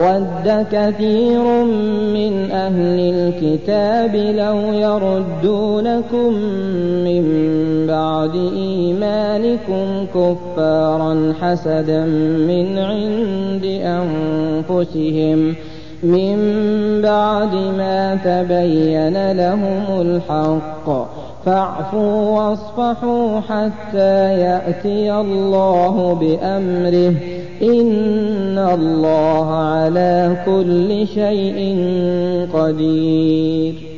وَدَّ كَثِيرٌ مِّنْ أَهْلِ الْكِتَابِ لَوْ يَرُدُّونَكُم مِّن بَعْدِ إِيمَانِكُمْ كُفَّارًا حَسَدًا مِّنْ عِندِ أَنفُسِهِم مِّن بَعْدِ مَا تَبَيَّنَ لَهُمُ الْحَقُّ فَاعْفُوا وَاصْفَحُوا حَتَّىٰ يَأْتِيَ اللَّهُ بِأَمْرِهِ ۗ إِنَّ اللَّهَ عَلَىٰ كُلِّ شَيْءٍ قَدِيرٌ.